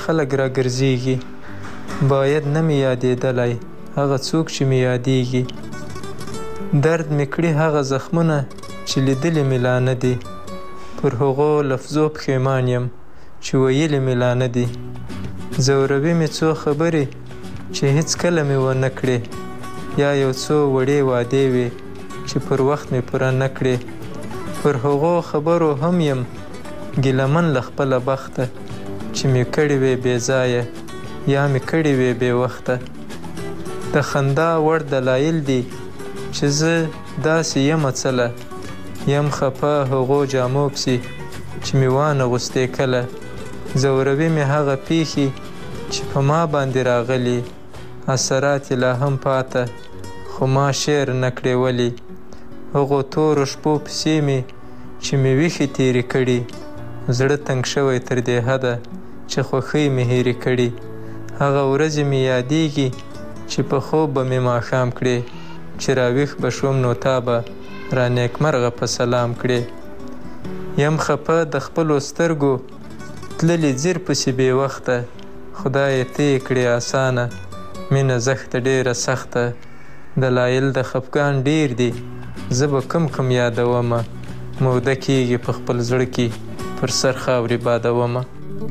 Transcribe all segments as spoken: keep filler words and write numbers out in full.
خلک را ګرځېږي. باید نه مې یادېدلی هغه څوک چې مې یادېږي. درد مې کړي هغه زخمونه چې لیدلي مې لا نه دي. پر هغو لفظو پښیمان یم چې ویلي مې لا نه دي. ځوروي مې څو خبرې چې هېڅکله مې ونه کړې، یا یو څو وړې وعدې وې چې پر وخت مې پوره نه کړې. پر هغو خبرو هم یم ګیلمن له خپله بخته چې مې کړې وې بې ځایه یا مې کړې وې بې وخته. د خندا وړ دلایل دي چې زه داسې یمه څله، یم خفه هغو جامو پسې چې مې وانغوستې کله. ځوروي مې هغه پیښې چې په ما باندې راغلي، اثرات یې لا هم پاته خو ما شعر نه کړې ولې. هغو تورو شپو پسې مې چې مې ویښې تېرې کړي، زړه تنګ شوی تر دې حده چې خوښۍ مې هېرې کړي. هغه ورځې مې یادېږي چې په خوب به مې ماښام کړې، چې راویښ به شوم نو تا به را نیکمرغه په سلام کړې. یم خفه د خپلو سترګو تللې ځیر پسې بې وخته، خدایه ته یې کړې اسانه مینه زښته ډېره سخته. دلایل د خفګان ډېر دي زه به کم کم یادومه، موده کېږي په خپل زړه کې پر سر خاورې بادومه.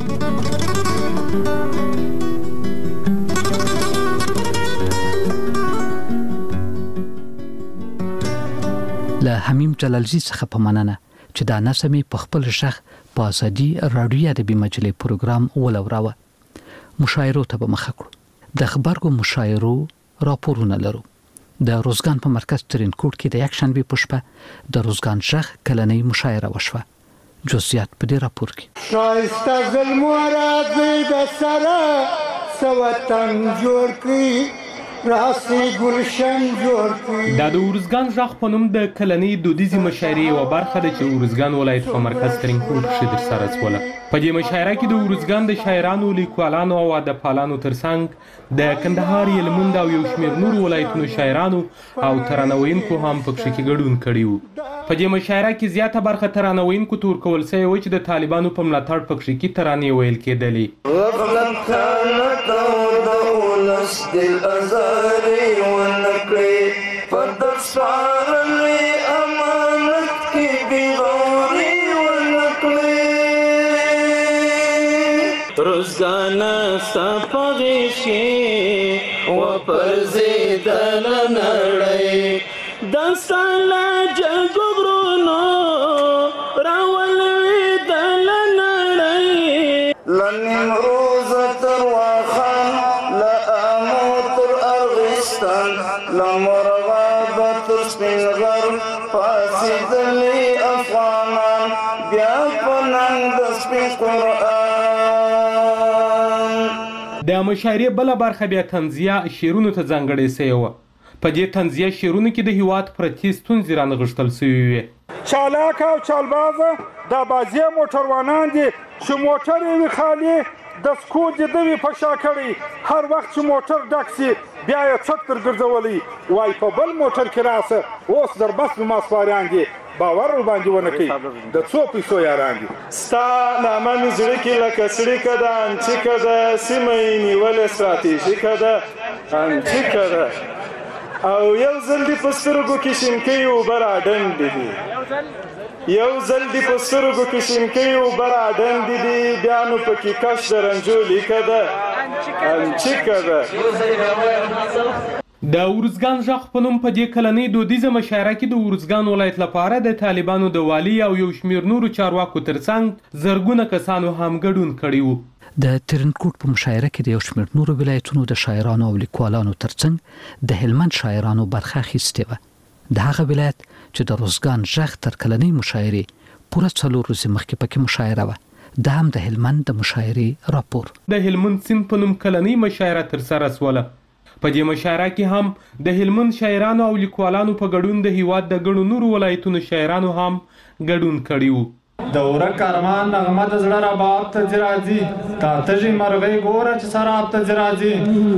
له حمیم جلالزي څخه په مننه چې دا نظم په خپل شخ په ازادي رادیو ادبي مجلې پروګرام ولوراوه. مشاعرو ته به مخه کړو. د خبرګو مشاعرو راپورونه لرو. د روزګان په مرکز ترینکوټ کې د یکشنبه په شپه د روزګان شخ کلنۍ مشاعره وشوه. جزئیات په دې راپور کې. شایسته زلمورات د سره سوتن جوړ کړی راسي ګلشن جوړ کړی. دا د ورزګان ژغ په نوم د کلنۍ دودیزې مشاعرې یوه برخه ده چې ورزګان ولایت په مرکز ترینکوټ کښې ترسره شوله. په دې مشاعره کې د ورزګان د شاعرانو، لیکوالانو او ادبپالانو ترڅنګ د کندهار، هلمند او یو شمېر نورو ولایتونو شاعرانو او ترانه ویونکو هم په کښې کې ګډون کړي وو. په دې مشاعره کې زیاته برخه ترانه ویونکو ته ورکول سوې وه چې د طالبانو په ملاتړ په کښې کې ترانې ویل کېدلې. روزګانا سپاغشي و پرزیدل نړۍ د سالا جګورونو راولویدل نړۍ لنیم روز تر واخان لامو تر ارغستان لمرغاب تر سپین غر فاسدلی افغانان بیا پننګ د سپین قرآن. د مشاعرې بله برخه بیا طنزیه شعرونو ته ځانګړې سوې وه. په دې طنزیه شعرونو کې د هېواد پرتې ستونزې رانغښتل سوې وې. چالاک او چالبازه دا بازي موټروانان دي چې موټر یې وي خالي د سکوت دې ده وي په شا کړی، هر وخت چې موټر ډک سي بیا یې څټ تر ګرځولی وایي په بل موټر کې راسه اوس در بس نما سپاریان دي باور ورباندې ونه کوي د څو پیسو یاران دي. ستا نامه مې زړه کې لکه څړیکه ده انچیکه ده سیمه یې نیولې ستراتیژیکه ده انچیکه ده او یو ځل دې په سترګو کې شینکۍ اوبه راډنډې دي یو ځل دې په سترګو کې شینکۍ اوبه راډنډې دي بیا نو پکې کش د رنجو لیکه ده انچیکه ده. د ورزګان ژغ په نوم په دې کلنۍ دودیزه مشاعره کې د ورزګان ولایت لپاره د طالبانو د والي او یو شمېر نورو چارواکو ترڅنګ زرګونه کسانو هم ګډون کړي وو. د ترینکوټ په مشاعره کې د یو شمېر نورو ولایتونو د شاعرانو او لیکوالانو ترڅنګ د هلمند شاعرانو برخه اخیستې وه. د هغه ولایت چې د روزګان ژغ تر کلنۍ مشاعرې پوره څلور ورځې مخکې پکې مشاعره وه. دا هم د هلمند د مشاعرې راپور. د هلمند سیند په نوم کلنۍ مشاعره ترسره شوله. په دې مشاعره کې هم د هلمند شاعرانو او لیکوالانو په ګډون د هېواد د ګڼو نورو ولایتونو شاعرانو هم ګډون کړي وو. د ورک ارمان نغمه د زړه رباب ته ځي راځي تا تږې مرغۍ ګوره چې سراب ته ځي راځي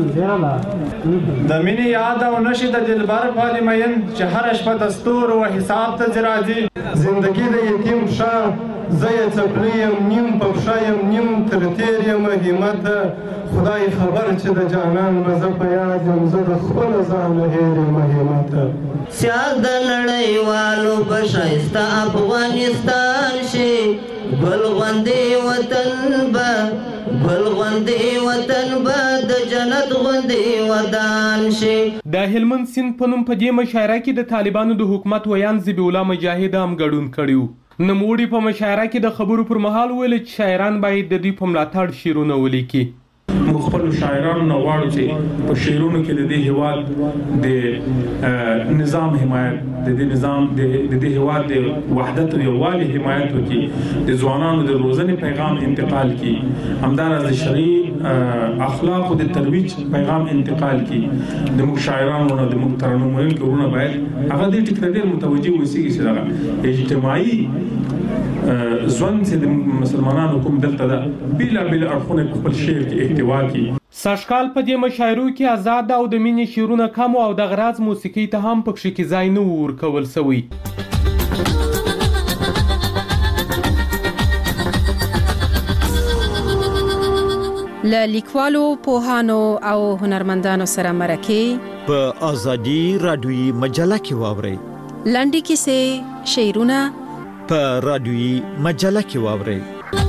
د مینې یاد او نشي د دلبر پالي مین چې هره شپه د ستورو و حساب ته ځي راځي زندګي د یتیم ښه زه یې څپلۍ یم نیم په پښه یم نیم تر تېر یم همته خدای خبر چې د جانان به زه په یاد یم زه د خپله ځانه هېر یم همته سیال د نړیوالو به ښایسته افغانستان شي ګل غوندې وطن به ګل غوندې وطن به د جنت غوندې ودان شي. د هلمند سیند په نوم په دې مشاعره کې د طالبانو د حکومت ویان ذبیح الله مجاهد هم ګډون کړی و. نوموړي په مشاعره کې د خبرو پر مهال ویل چې شاعران باید د دوی په ملاتړ شعرونه ولیکي. موږ خپل شاعرانو نه غواړو چې په شعرونو کې د دې هېواد د نظام حمایت د دې نظام د دې هېواد د وحدت او یووالي حمایت وکړي، د ځوانانو د روزنې پیغام انتقال کړي، همداراز د شرعي اخلاقو د ترویج پیغام انتقال کړي. د موږ شاعرانو نه د موږ ترنم ویونکي ورونه باید هغه دې ټکي ته ډېر متوجه اوسېږي چې دغه اجتماعي ژوند چې د مسلمانانو کوم دلته ده بېلابېل اړخونه په خپل شعر کې احتوا کړي. سږکال په دې مشاعرو کې آزاد او د مینې شعرونه کم او د غراز موسیقۍ ته هم پکښې کې ځای نه و ورکول سوی. له لیکوالو، پوهانو او هنرمندانو سره مرکې په ازادي رادیویي مجله کې واورئ. لنډې کیسې، شعرونه په رادیویي مجله کې واورئ.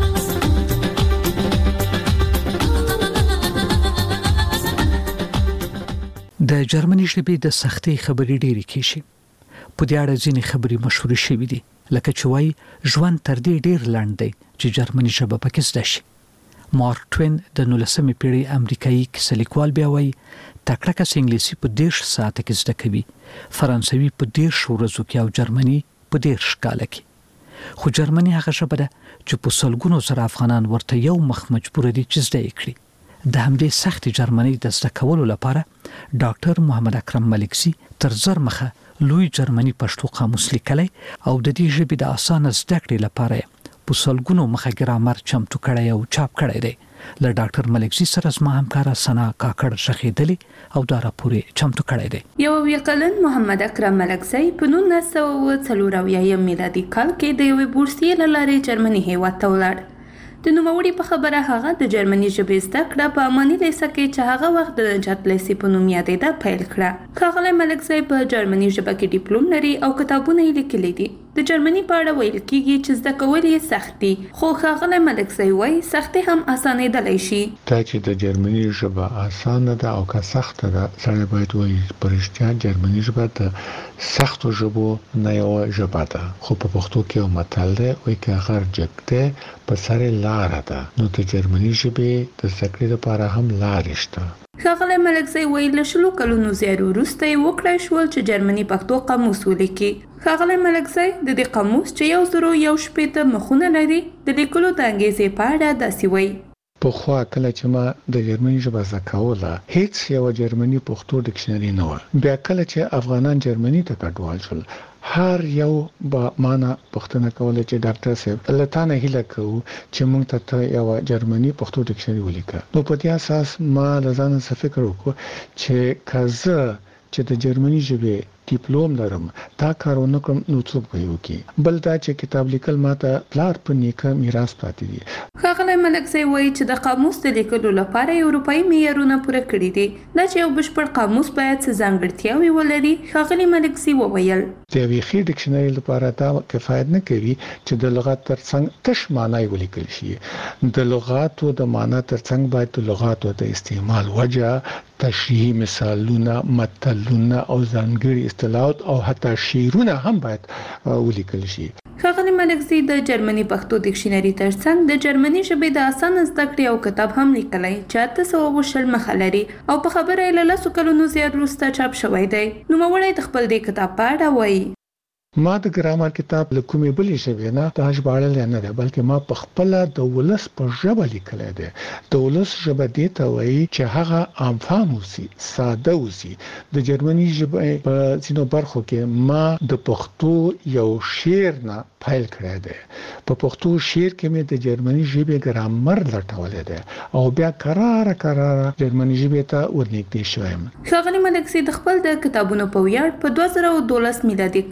د جرمني ژبې د سختۍ خبرې ډېرې کیږي. په دې اړه ځینې خبرې مشهورې شوې دي، لکه چې وایي ژوند تر دې ډېر لنډ دی چې جرمني ژبه پکې زده شي. مارک ټوین د نولسمې پیړۍ امریکایي کیسه لیکوال بیا وایي تکړه کس انګلیسي په دېرش ساعته کې زده کوي، فرانسوي په دېرش ورځو کې او جرمني په دېرش کاله کې. خو جرمني هغه ژبه ده چې په سلګونو زره افغانان ورته یو مخ مجبور دي چې زده یې کړي. د همدې سخت جرمني د زده کولو لپاره ډاکټر محمد اکرم ملکزي تر زر مخه لوی جرمني پښتو قاموس لیکلی او د دې ژبې د اسانه زده کړې لپاره په سلګونو مخه ګرامر چمتو کړی او چاپ کړی دی. له ډاکټر ملکزي سره زما همکاره سنا کاکړ شخېدلې او دا راپور چمتو کړی دی. یو اویا کلن محمد اکرم ملکزي په نولس سوه اوه څلور اویایم میلادي کال کې د یوې بورسیې له لارې جرمني هېواد ته ولاړ. د نوموړي په خبره هغه د جرمني ژبې زده کړه په اماني لیسه کې چې هغه وخت د نجات لیسې په نوم یادېده پیل کړه. ښاغلی ملکزی په جرمني ژبه کې ډیپلوم لري او کتابونه یې لیکلي دي. د جرمني په اړه ویل کېږي چې زده کول یې سخت دي، خو ښاغلی ملکزی وایي سختي هم اسانېدلی شي. دا چې د جرمني ژبه اسانه ده او که سخته ده، سړی باید وایي په رښتیا جرمني ژبه د سختو ژبو نه یوه ژبه ده. خو په پښتو کې یو متل دی، وایي که غر جګ دی په سر لاره ده، نو د جرمني ژبې د زده کړې لپاره هم لارې شته. ښاغلی ملکزی وایي له شلو کلونو زیات وروسته یې وکړی شول چې جرمني پښتو قاموس ولیکي. ښاغلی ملکزی د دې قاموس چې یو زرو یو شپېته مخونه لري د لیکلو د انګیزې په اړه داسې وایي. پخوا کله چې ما د جرمني ژبه زده کوله، هیڅ یوه جرمني پښتو ډکشنري نه وه. بیا کله چې افغانان جرمني ته کډوال شول، هر یو به مانه پوښتنه کوله چې ډاکټر صاحب له تا نه هیله کوو چې موږ ته یوه جرمني پښتو ډکشنري ولیکه. نو په دې اساس ما له ځانه څه فکر وکړو چې که زه چې د جرمني ژبې ډیپلوم لرم دا کار ونه کړم نو څوک به یې وکړي. بل دا چې کتاب لیکل ماته پلار په نیکه میراث پاتې دي. ښاغلی ملکزی وایي چې د قاموس د لیکلو لپاره یې اروپایي معیارونه پوره کړي دي. دا چې یو بشپړ قاموس باید څه ځانګړتیاوې ولري، ښاغلی ملکزي وویل. د یوې ښې ډکشنري لپاره دا کفایت نه کوي چې د لغت ترڅنګ تش معنی ولیکل شي. د لغاتو د معنی ترڅنګ باید د لغاتو د استعمال وجه، تشریحي مثالونه، متلونه او ځانګړي اصطلاحات او حتی شعرونه هم باید ولیکل شي. ښاغلی ملکزي د جرمني پښتو ډکشنري ترڅنګ د جرمني ژبې د اسانه زده کړې او کتاب هم لیکلی چې اته سوه اووه شل مخه لري او په خبره یې له لسو کلونو زیات وروسته چاپ شوی دی. نوموړی د خپل دې کتاب په اړه وایي. ما د ګرامر کتاب له کومې بلې ژبې نه دا ژباړلی نه دی، بلکې ما په خپله د ولس په ژبه لیکلی دی. د ولس ژبه دې ته وایي چې هغه عامفهم اوسي، ساده اوسي. د جرمني ژبې په ځینو برخو کې ما د پښتو یو شعر نه پیل کړی دی. په پښتو شعر کې مې د جرمني ژبې ګرامر لټولی دی او بیا کراره کراره جرمني ژبې ته ورنږدې شوم. ښاغلی ملکزي د خپل د کتابونو په ویاړ په دوه زره او دولس میلادي کال کې د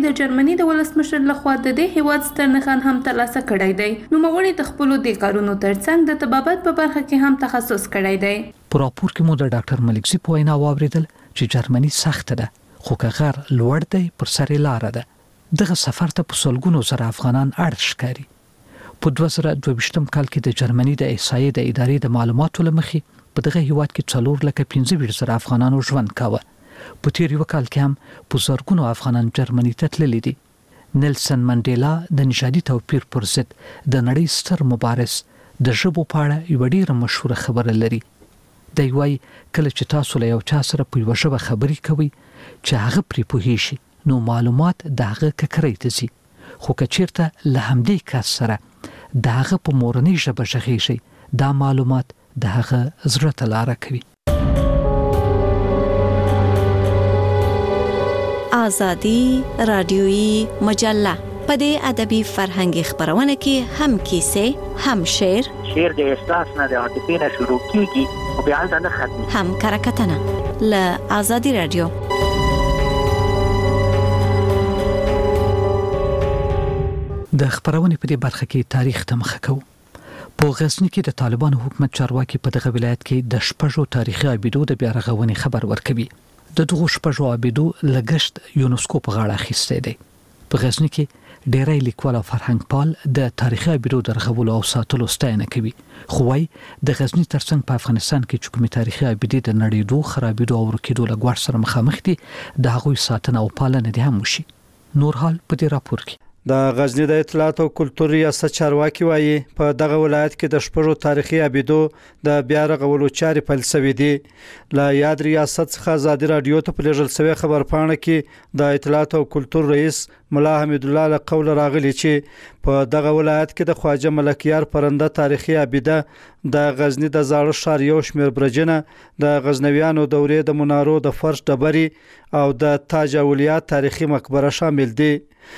د جرمني د ولسمشر لخوا د دې هیواد ستر نښان هم ترلاسه کړی دی. نوموړي د خپلو دې کارونو ترڅنګ د طبابت په برخه کې هم تخصص کړی دی. په راپور کې مو د ډاکټر ملکزي په وینا واوریدل چې جرمني سخت ده خو که غر لوړ دی پر سر لار ده. دغه سفر ته په سلګونو زره افغانان اړ ښکاري. په دوه زره دوه ویشتم کال کې د جرمني د احصایې د ادارې د معلوماتو له مخې په دغه هیواد کې څلور لکه پنځه ویشت زره افغانانو ژوند کاوه. په تیر یو کال کې هم په زرګونو افغانان جرمني ته تللي دي. نیلسن منډیلا د نژادي توپیر پر ضد د نړۍ ستر مبارز د ژبو په اړه یوه ډېره مشهوره خبره لري. دی وایي کله چې تاسو له یو چا سره په یوه ژبه خبرې کوئ چې هغه پرې پوهېږي نو معلومات د هغه ککرۍ ته ځي. خو که چیرته له همدې کس سره د هغه په مورنۍ ژبه غږیږي دا معلومات د هغه زړه ته لاره کوي. آزادي رادیویي مجله په دې ادبي فرهنګي خبرونه کې هم کیسې هم شعر شعر د احساس نه د عاطفې نه شروع کیږي او بیا د نه ختمي هم کرکټنه له آزادي رادیو. د خبرونې په دې برخه کې تاریخ ته مخه کوو. په غزنی کې د طالبانو حکومت چارواکي په دغه ولایت کې د شپږو تاریخي ابیدو د بیا رغونې خبر ورکوي. د دغو شپږو ابیدو لګښت یونسکو په غاړه اخیستی دی. په غزنی کې ډیری لیکوال او فرهنګپال د تاریخي ابیدو د رغولو او ساتلو ستاینه کوي. خو وايي د غزنی ترڅنګ په افغانستان کې چې کومې تاریخي ابیدې د نړېدو خرابېدو او ورکېدو له ګواښ سره مخامخ دي د هغوی ساتنه او پالنه دې هم وشي. نور حال په دې راپور کې د غزنی د اطلاعات او کلتور ریاست چارواکي وایي په دغه ولایت کې د شپږو تاریخي ابیدو د بیا رغولو چارې پیل شوې دي. له یاد ریاست څخه آزادي رادیو ته په لېږل شوې خبرپاڼه کې د اطلاعات او کلتور رئیس ملا حمید الله له قول راغلی چې په دغه ولایت کې د خواجه ملکیار پرنده تاریخي ابیده د غزنی د زاړه ښار یو شمېر برجونه د غزنویانو دورې د منارو د فرش ډبرې او د تاج اولیا تاریخي مقبره شامل دي.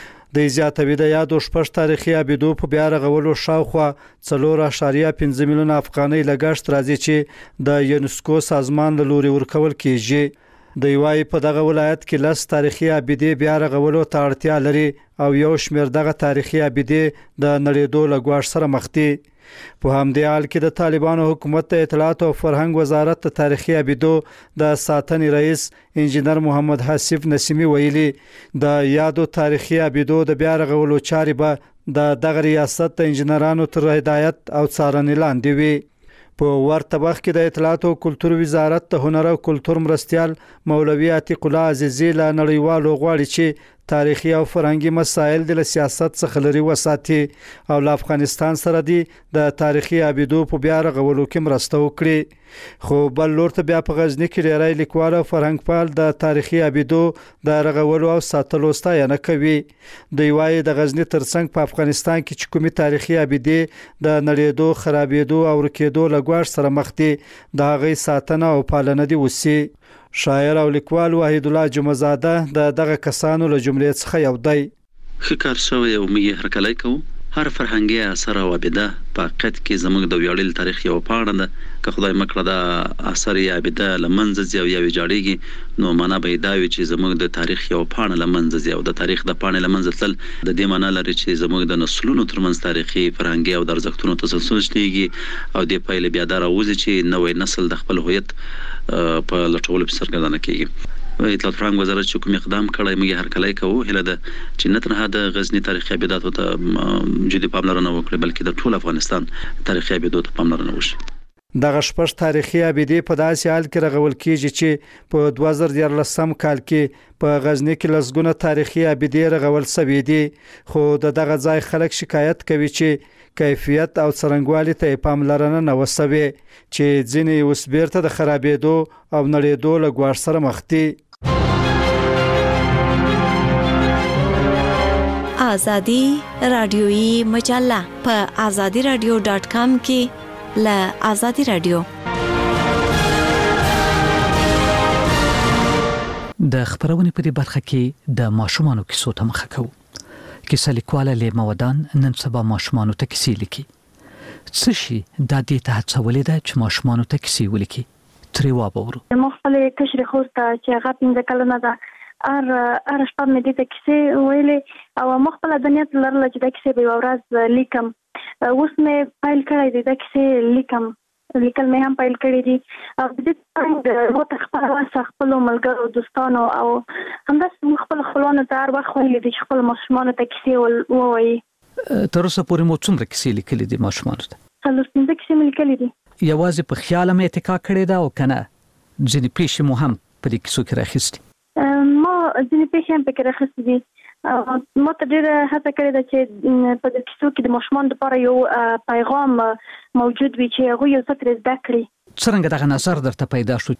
د زیاتوي د یادو شپږ تاریخي ابیدو په بیا رغولو شاوخوا څلور اعشاریه پنځه میلیونه افغانۍ لګښت راځي چې د یونسکو سازمان له لوري ورکول کیږي. د یوای په دغه ولایت کې لس تاریخي ابیدې بیا رغولو ته اړتیا لري او یو شمېر دغه تاریخي ابیدې د نړېدو له ګواښ سره مخ دي. په همدې حال کې د طالبانو حکومت د اطلاعات او فرهنګ وزارت د تاریخي ابیدو د ساتنې رئیس انجینر محمد حسیب نسیمی ویلي د یادو تاریخي ابیدو د بیا رغولو چارې به د دغه ریاست د انجینرانو تر هدایت او څارنې لاندې وي. په ورته وخت کې د اطلاعات او کلتور وزارت د هنر او کلتور مرستیال مولوي عتیق الله عزیزی له نړیوالو غواړي چې تاریخي او فرهنګي مسایل د سیاست څخه لري وساتي او له افغانستان سره د تاریخي ابیدو په بیا رغولو کې مرسته وکړي. خو بل لور ته بیا په غزنی کې ډیری لیکوال او فرهنګپال د تاریخي ابیدو د رغولو او ساتلو ستاینه کوي. دوی وايي د غزنی ترڅنګ په افغانستان کې چې کومې تاریخي ابیدې د نړېدو خرابېدو او ورکېدو له ګواښ سره مخ دي د هغې ساتنه او پالنه دې وشي. شاعر او لیکوال وحید الله جمعزاده د دغه کسانو له جملې څخه یو دی. ښه کار شوی او موږ یې هرکلی کوو. هر فرهنګي اثر او ابیده په حقیقت کې زموږ د ویاړلي تاریخ یو پاڼه ده. که خدای مکړه د اثر یا ابیده له منځه ځي او یا ویجاړېږي نو معنا به یې دا وي چې زموږ د تاریخ یو پاڼه له منځه ځي او د تاریخ د پاڼې له منځه تلل د دې معنا لري چې زموږ د نسلونو ترمنځ تاریخي فرهنګي او د ارزښتونو تسلسل شتېږي او دې پایلې بیا دا راوځي چې نوی نسل د خپل هویت په لټولو کې سرګردانه کېږي. اطلاعات فرهنګ وزارت چې کوم اقدام کړی موږ هرکلی کوو. هیله ده چې نه تنها د غزنی تاریخي ابیداتو ته جدي پاملرنه وکړي بلکې د ټول افغانستان تاریخي ابیدو ته پاملرنه وشي. دغه شپږ تاریخي ابیدې په داسې حال کې رغول کیږي چې په دوه زره دیارلسم کال کې په غزنی کې لسګونه تاریخي ابیدې رغول شوې دي. خو د دغه ځای خلک شکایت کوي چې کیفیت او څرنګوالي ته پاملرنه نه وسوي چې ځینې اوس بیرته د خرابېدو او نړېدو له ګواښ سره مخ دي. آزادي رادیویی مجله په آزادي رادیو ډاټ کام کې له آزادي رادیو د خبرونې په دې برخه کې د ماشومانو کیسو ته مخه کوو. کیسه لیکواله لیما ودان نن سبا ماشومانو ته کیسې لیکي. څه شي دا دې ته هڅولې ده چې ماشومانو ته کیسې ولیکي؟ ترې وابورو. ما خپل کشر خور ته چې هغه پنځه کلنه ده ار ار شپه مې دې ته کیسې ویلې او مخبل د نیت لرله چې د کیسې به ورځ لیکم. اوس مې فایل کړی دی د کیسې لیکم لیکل مې هم فایل کړی دي او د دې څنګه وو خپل واسه خپل ملګرو دوستانو او همداسې خپل خپلوانو ته هر وخت ویلي دي چې خپل ماشومانو ته کیسې ووایي. تر اوسه پورې مو څومره کیسې لیکلې دي ماشومانو ته؟ څلور پنځه کیسې مې لیکلې دي. یوازې په خیال مې اتکا کړې ده او کنه ځینې پیښې مو هم په دې کیسو کې راخیستې؟ ما ځینې پیښې هم پکې راخیستې دي. ما ته ډېره هڅه کړې ده چې په دې کیسو کې د ماشومانو لپاره یو پیغام موجود وي چې هغوی یو څه ترې زده کړي. څرنګه دغه نظر درته پیدا شو؟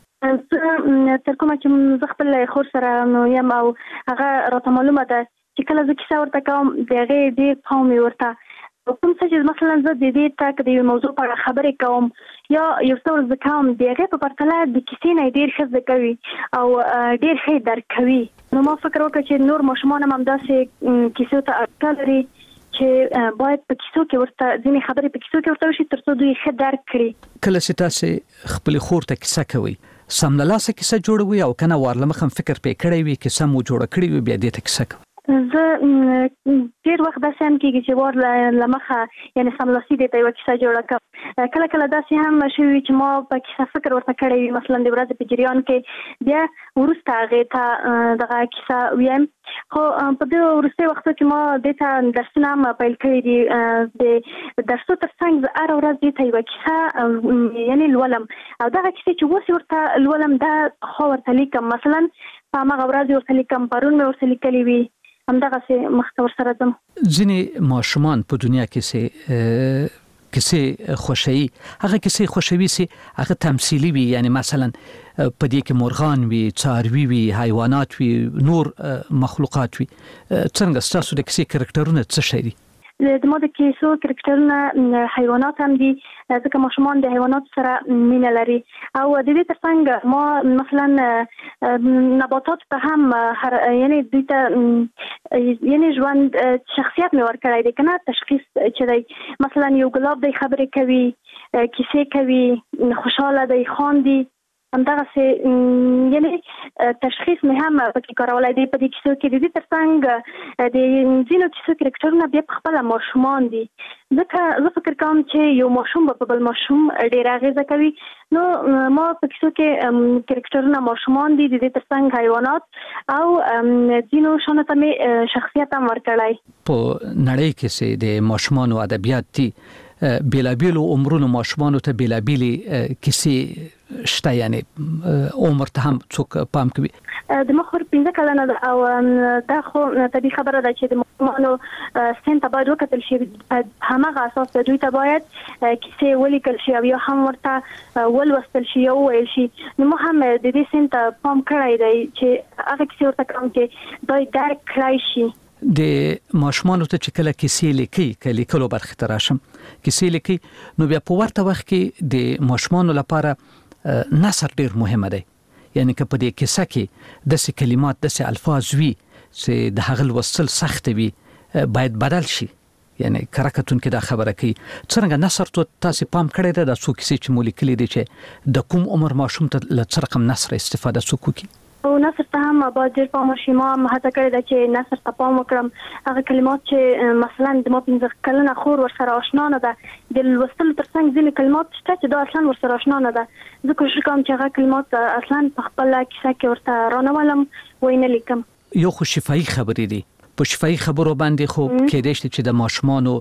تر کومه چې زه خپل خور سره یم او هغه راته معلومه ده چې کله زه کیسه ورته کوم د هغې ډېر پام مې ورته کوم څه چې مثلا زه د دې تک د یو موضوع په اړه خبرې کوم یا یو څه ور زده کوم د هغې په پرتله د کیسې نه ډېر ښه زده کوي او ډېر ښه درک کوي. نو ما فکر وکړ چې نور ماشومان هم همداسې کیسو ته اړتیا لري چې باید په کیسو کې ورته ځینې خبرې په کیسو کې ورته وشي تر څو دوی ښه درک کړي. کله چې تاسې خپلې خور ته کیسه کوئ سمدلاسه کیسه جوړوي او کنه وارله مخم فکر پې کړی وي کیسه مو جوړه کړې وي بیا دې ته کیسه کوئ؟ زه ډېر وخت داسې هم کېږي چې وار له مخه یعنې سملاسي دې ته یوه کیسه جوړه کړم. کله کله داسې هم شوي چې ما په کیسه فکر ورته کړی وي مثلا د ورځې په جریان کې بیا وروسته هغې ته دغه کیسه ویم. خو په دې وروستي وختو کې ما دې ته درسونه هم پیل کړي دي. د درسو تر څنګ زه هره ورځ دې ته یوه کیسه یعنې لولم او دغه کیسې چې اوس ورته لولم دا خو ورته لیکم. مثلا په هماغه ورځ ورته لیکم پرون مې ورته لیکلي وي همدغسې مخته ورسره ځم. ځینې ماشومان په دنیا کې سي کیسې خوښوي هغه کیسې خوښوي چې هغه تمثیلي وي یعنی مثلا په دې کې مرغان وي څاروي وي حیوانات وي نور مخلوقات وي. څنګه ستاسو د کیسې کرکټرونه څه شي دي؟ د ما د کیسو کرکټرونه حیوانات هم دي ځکه ماشومان د حیوانات سره مینه لري او د دې ترڅنګ ما مثلا نباتات ته هم یعنی دوی ته یعنی ژوند شخصیت مې ورکړی دی کنه تشخیص چې دی مثلا یو ګلاب دی خبرې کوي کیسې کوي خوشحاله دی خاندي همدغسې یعنی تشخیص مې هم پکې کارولی دی په دې کیسو کې. د دې ترڅنګ د ځینو کیسو کرکټرونه بیا په خپله ماشومان دي ځکه زه فکر کوم چې یو ماشوم به په بل ماشوم ډېره اغېزه کوي. نو ما په کیسو کې کرکټرونه ماشومان دي د دې ترڅنګ حیوانات او ځینو شانو ته مې شخصیت هم ورکړی. په نړۍ کې چې د ماشومانو ادبیات دي بیلابیلو عمرونو ماشومانو ته بیلابیلې کیسې شته یعنی عمر ته هم څوک پام کوي؟ د ما خور پنځه کلنه ده او دا خو طبیعي خبره ده چې د ماشومانو سن ته باید وکتل شي هماغه اساس دوی ته باید کیسې ولیکل شي او یا هم ورته ولوستل شي یا وویل شي. نو ما هم د دې سن ته پام کړی دی چې هغه کیسې ورته کوم چې دوی درک کړی شي. د ماشومانو ته چې کله کیسې لیکي کله لیکلو برخه ته راشم کیسې لیکي نو بیا په ورته وخت کې د ماشومانو لپاره نثر ډیر مهمه دی. یعنی که په دې کیسه کې داسې کلمات داسې الفاظ وي چې د هغه لوستل سخت وي باید بدل شي یعنی کرکټون کې دا خبره کوي. څنګه نثر ته تاسو پام کړی دی د څو کیسې چې مو لیکلي دي چې د کوم عمر ماشوم ته له څه رقم نثر استفاده څوک کوي؟ او نثر ته هم باید ډېر پام وشي. ما هم هڅه کړې ده چې نثر ته پام وکړم. هغه کلمات چې مثلا د ما پنځه کلنه خور ورسره اشنا نه ده د لوستلو تر څنګ ځینې کلمات شته چې دا اصلا ورسره اشنا نه ده. زه کوشش کوم چې هغه کلمات اصلا په خپله کیسه کې ورته رانولم وی نه لیکم. یو خو شفاهي خبرې دي په شفاهي خبرو باندې خو کېدای شي چې د ماشومانو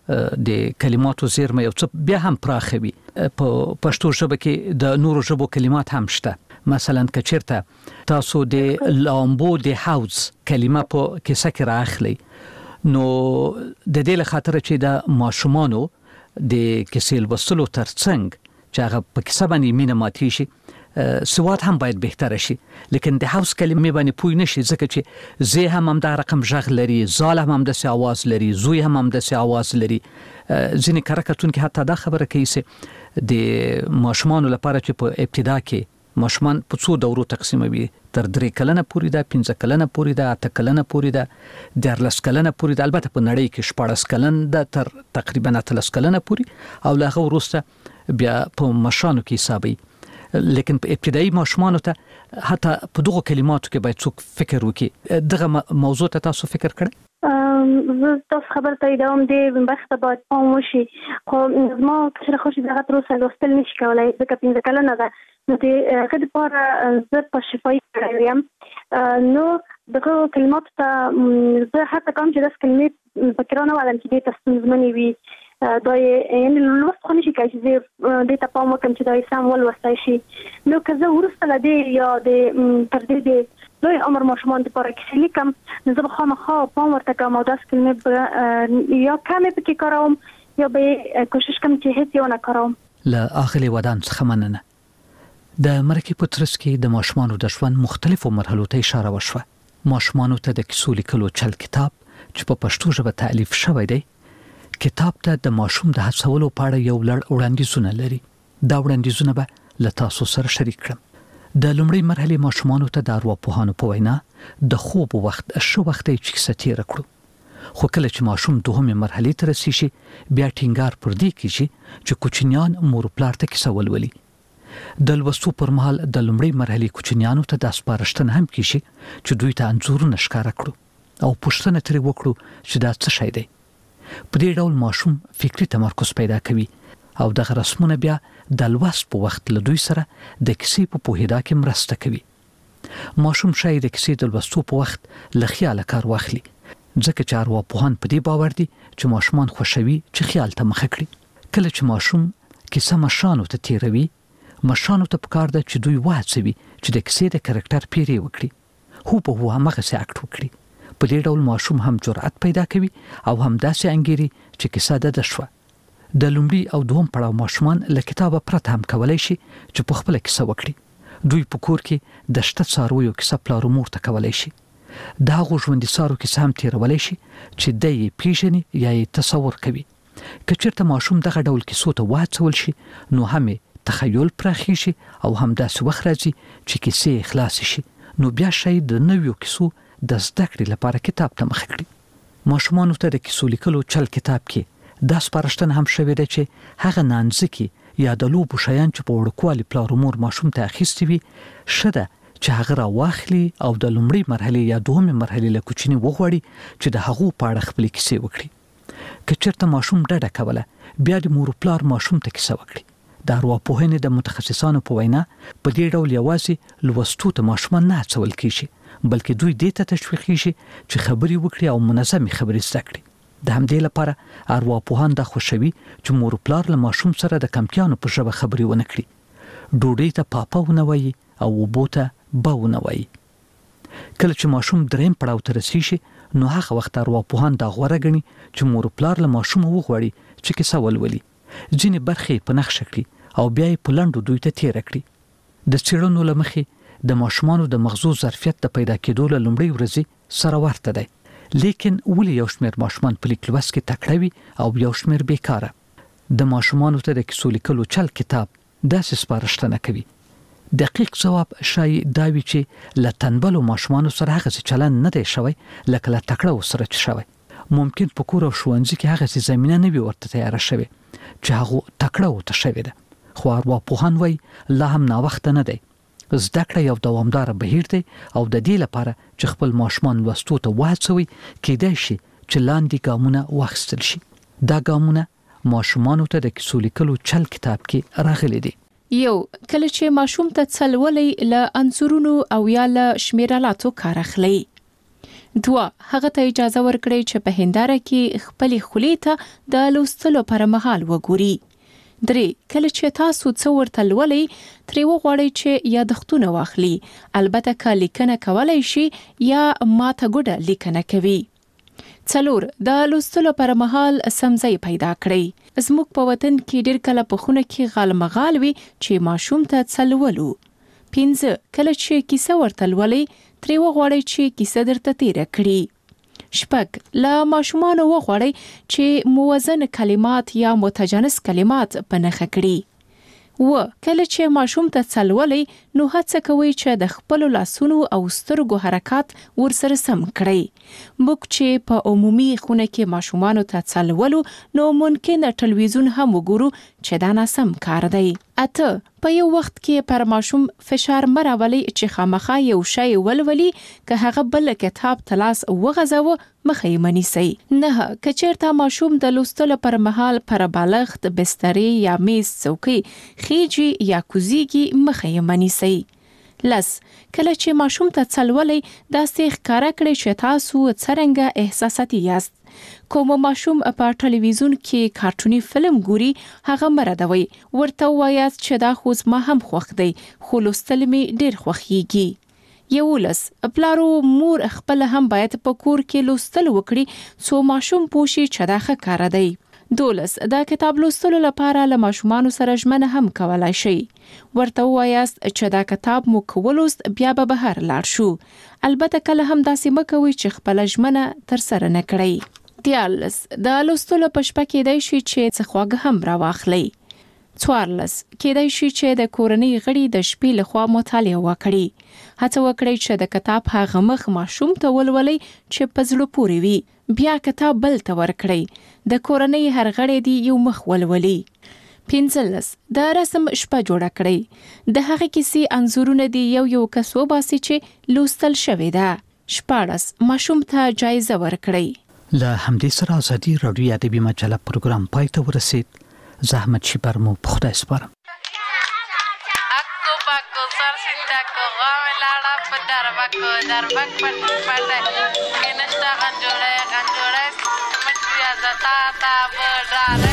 د کلماتو زیرمه یو څه بیا هم پراخه وي. په پښتو ژبه کې د نورو ژبو کلمات هم شته. مثلا کچرته تاسو د لامبو د حوض کلمه په کیسه کې راخلی نو د دې له خاطر چې د ماشومانو د کیسې لوستلو ترڅنګ چې هغه په کیسه باندې مینه ماتي شي سواد هم باید بهتر شي. لیکن د حوض کلمې باندې پوی نشي ځکه چې زه هم هم د رقم ژغ لري زال هم هم د आवाज لري زوی هم هم د आवाज لري. ځینې کرکټون کې حتی دا خبره کوي چې د ماشومانو لپاره چې په ابتدا کې ماشومان په څو دورو تقسیموي تر درې کلنه پورې ده پنځه کلنه پورې ده اته کلنه پورې ده دیارلس کلنه پورې ده. البته په نړۍ کې شپاړس کلن ده تر تقریبا اتلس کلنه پورې او له هغه وروسته بیا په مشانو کې حسابي. لیکن په ابتدایي ماشومان ته حتی په دغه کلماتو کې باید څوک فکر وکړي. دغه موضوع ته تاسو فکر کړئ؟ زه تاسو خبر ته ادامه دې بخته باید پام وشي، خو ما کشر خوشي دغه تر اوسه لوستل نشي کولای ځکه پنځه کلنه ده، نو د هغه لپاره زه په شفاهي کړی یم. نو دغه کلمات ته زه حتی کوم چې داس کلمې فکرونه ولم چې دې تاسو زمونږ وي دا یعنی لوست خو نشي کوي چې دې ته پام وکړم چې دا سم ولوستای شي. نو که زه ورسته له دې یا د تر دې د لوی عمر ماشومان دپاره کیسې لیکم نو زه به خامخا پام ورته کوم او داسې کلمې یا کمې پکې کاروم یا به کوشش کوم چې هیڅ یې ونه کاروم. له اغلې ودان څخه مننه. د مرکې په ترڅ کې د ماشومانو د ژوند مختلفو مرحلو ته اشاره وشوه. ماشومانو ته د کیسو لیکلو چل کتاب چې په پښتو ژبه تألیف شوی دی، کتاب ته د ماشوم د هڅولو په اړه یو لړ وړاندیزونه لري. دا وړاندیزونه به له تاسو سره شریک کړم. د لومړۍ مرحلې ماشومانو ته د ارواپوهانو په وینا د خوب وخت ښه وخت دی چې کیسه تېره کړو. خو کله چې ماشوم دوهمې مرحلې ته رسیږي بیا ټینګار پر دې کیږي چې کوچنیان مور پلار ته کیسه ولولي. د لوستو پر مهال د لومړۍ مرحلې کوچنیانو ته د سپارښتنه هم کیږي چې دوی ته انځورونه ښکاره کړو او پوښتنه ترې وکړو چې دا څه شی دی. په دې ډول ماشوم فکری تمرکز پیدا کوي او دغه رسمونه بیا د لوست په وخت له دوی سره د کیسې په پوهېدا کې مرسته کوي. ماشوم شاید د کیسې د لوستو په وخت له خیاله کار واخلي ځکه چې ارواپوهان په دې باور دي چې ماشومان خوښوي چې خیال ته مخه کړي. کله چې ماشوم کیسه مشانو ته تیروي، مشانو ته پکار ده چې دوی وهڅوي چې د کیسې د کرکټر پیری وکړي، هو په هو همغسې اکټ وکړي. په دې ډول ماشوم هم جرأت پیدا کوي او هم داسې انګیري چې کیسه ده د شوه. د لومړي او دوهم پړاو ماشومان له کتابه پرته هم کولی شي چې په خپله کیسه وکړي. دوی په کور کې د شته څارویو کیسه پلار مور ته کولی شي. د هغو ژوندي څارو کیسه هم تیرولی شي چې دی یې پیژني یا یې تصور کوي. که چېرته ماشوم دغه ډول کیسو ته وهڅول شي نو هم یې تخیل پراخیږي او هم داسې وخت راځي چې کیسې یې خلاصې شي، نو بیا شاید د نویو کیسو د زده کړې لپاره کتاب ته مخه کړي. ماشومانو ته د کیسو لیکلو چل کتاب کې دا سپارښتنه هم شوې ده چې هغه نانځکې یا د لوبو شیان چې په وړوکوالي پلار و مور ماشوم ته اخیستي وي ښه ده چې هغه راواخلي او د لومړۍ مرحلې یا دوهمې مرحلې له کوچني وغواړي چې د هغو په اړه خپلې کیسې وکړي. که چېرته ماشوم ډډه کوله بیا د مور و پلار ماشوم ته کیسه وکړي. د ارواپوهنې د متخصصانو په وینا په دې ډول یوازې لوستو ته ماشومان نه هڅول کیږي بلکې دوی دې ته تشویقیږي چې خبرې وکړي او منظمې خبرې زده کړي. د همدې لپاره ارواپوهان دا خوښوي چې مور پلار له ماشوم سره د کمپیانو په ژبه خبرې ونه کړي. ډوډۍ ته پاپا ونه وایي او اوبو ته به ونه وایي. کله چې ماشوم دریم پړاو ته رسیږي نو هغه وخت ارواپوهان دا غوره ګڼي چې مور پلار له ماشومه وغواړي چې کیسه ولولي، ځینې برخې په نښه کړي او بیا یې په لنډو دوی ته تېره کړي. د څېړنو له مخې د ماشومانو د مغزو ظرفیت د پیدا کېدو له لومړۍ ورځې سره ورته دی، لیکن ولې یو شمېر ماشومان په لیک لوست کې تکړه وي او یو شمېر بیکاره. د ماشومانو ته د کیسو لیکلو چل کتاب داسې سپارښتنه کوي. دقیق ځواب شاید دا وي چې له تنبلو ماشومانو سره هغسې چلند نه دی شوی لکه له تکړه سره چې شوی. ممکن په کور او ښوونځي کې هغسې زمینه نه وي ورته تیاره شوې چې هغو تکړه ورته شوې ده. خو ارواپوهان وایي لا هم ناوخته نه دی. زده کړه یو دوامداره بهیر دی او د دې لپاره چې خپل ماشومان لوستو ته وهڅوي کیدای شي چې لاندې ګامونه واخیستل شي. دا ګامونه ماشومانو ته د کیسو لیکلو چل کتاب کې راغلي دي. یو، کله چې ماشوم ته څلولې له انځورونو او یا له شمیرالاتو کار اخلي. دوه، هغه ته اجازه ورکړئ چې په هنداره کې خپلې خولې ته د لوستلو پر مهال وګوري. درې، کله چې تاسو څه ورته لولئ ترې وغواړئ چې یادښتونه واخلي، البته که لیکنه کولی شي یا ماته ګوډه لیکنه کوي. څلور، د لوستلو پر مهال سمځای پیدا کړئ. زموږ په وطن کې ډېر کله په خونه کې غالمغال وي چې ماشوم ته څه لولو. پنځه، کله چې کیسه ورته لولئ ترې وغواړئ چې کیسه درته تیره کړي. شپږ، له ماشومانو وغواړئ چې موزن کلمات یا متجانس کلمات په نښه کړي. و، کله چې ماشوم ته څه لولئ نو هڅه کوئ چې د خپلو لاسونو او سترګو حرکات ورسره سم کړئ. موږ چې په عمومي خونه کې ماشومانو ته څه لولو نو ممکن ټلویزیون هم وګورو چې دا ناسم کار دی. اته په یو وخت کې پر ماشوم فشار مراولي چې خامخا یو شی ولولي که هغه بل کتاب تلاس وغځاوه مخې منیسي. نه کچیرته ماشوم د لوستلو پر مهال پر بالغت بسترې یا میز څوکۍ خيجي یا کوزيږي مخې منیسي. لس کله چې ماشوم ته څلولې داسې ښکارا کړی چې تاسو څرنګه احساساتي یاست. کوم ماشوم په ټلویزیون کې کارټونی فلم ګوري هغه مردوي ورته وایاست چې دا خو ما هم خوښ دی خو لوستل می ډیر خوښیږي. یولس پلارو مور خپل هم باید په کور کې لوستل وکړي څو ماشوم پوښي چې دا ښه کار دی. دولس دا کتاب لوستلو لپاره له ماشومان سره ژمنه هم کولای شي. ورته وایاست چې دا کتاب مو کولوست بیا به بهر لاړ شو. البته کله هم داسې مکوي چې خپل ژمنه تر سره نه کړئ. دیالس دا لوستلو په شپه کې دی شي چې څه خواږه هم راواخلي. څوارلس کېدای شي چې د کورنۍ غړي د شپې لخوا مطالعه وکړي. هڅه وکړئ چې د کتاب هغه مخ ماشوم ته ولولي چې په زړه پورې وي. بیا کتاب بل ته ورکړئ. د کورنۍ هر غړی دی یو مخ ولولي. پنځلس دا رسم شپه جوړه کړئ. د هغه کیسې انځورونه دی یو یو کس وباسي چې لوستل شوی ده. شپاړس ماشوم ته جایزه ورکړئ. له همدې سره ازادي راډیو ادبي مجله پروګرام پای ته ورسید. زحمت شپر مو په خدای سپارم. اکو پاکو سر سیندا کو غام لاړه په دربکو دربک پټ پټ کینشتا غنجوړه غنجوړه مټیا زتا تا بډاره.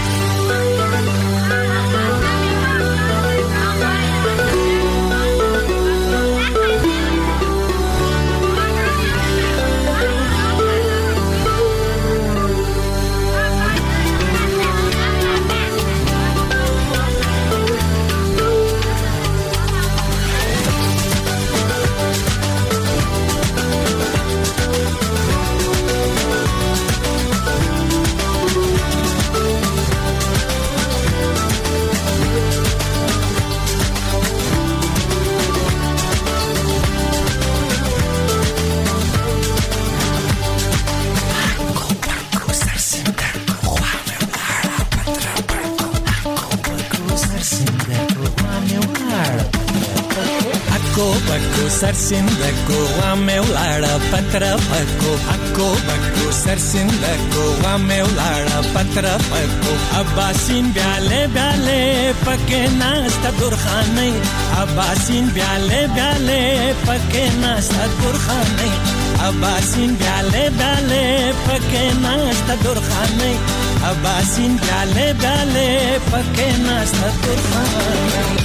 بکو سر سندکو وامه ولاړه پتر پکو اکو بکو سر سندکو وامه ولاړه پتر پکو اباسین بیاله بیاله پکې ناست درخانه اباسین بیاله بیاله پکې ناست درخانه اباسین بیاله بیاله پکې ناست درخانه اباسین بیاله بیاله پکې ناست درخانه.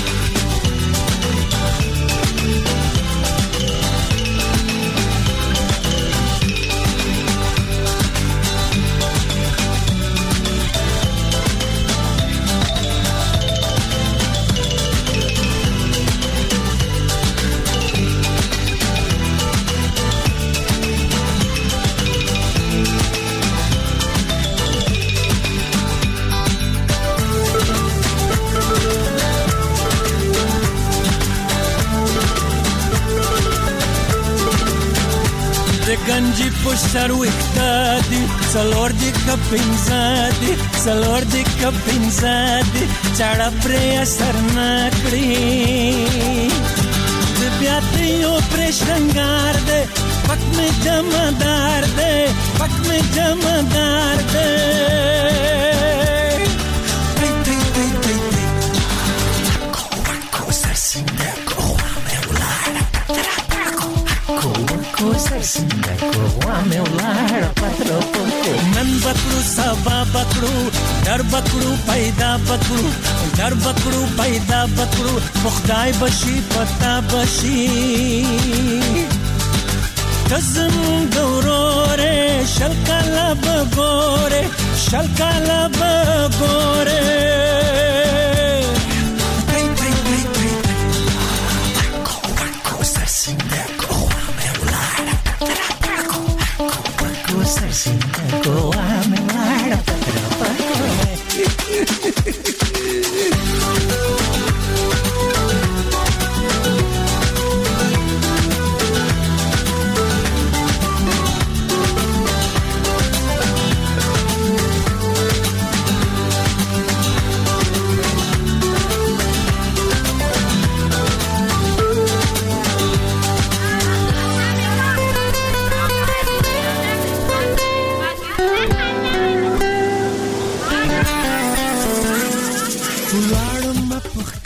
گنجی پشتر وکتا دی سلور دی کپینزا دی سلور دی کپینزا دی چاڑا پری اثر نکڑی دی بیاتیو پری شنگار دی پک میں جمدار دی پک میں جمدار دی تی تی تی تی تی کو سر سنگا کو میں ولارا پترا کو سر سنگا کو وامه ولار پترو پکو نن بکړو سبا بکړو در بکړو پیدا بکړو در بکړو پیدا بکړو خدای بشي پتا بشي تزم ګورore شلکلا بګوره شلکلا بګوره